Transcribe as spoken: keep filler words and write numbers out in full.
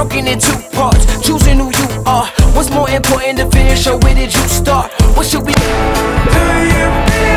broken in two parts. Choosing who you are. What's more important to finish or where did you start? What should we do? Do you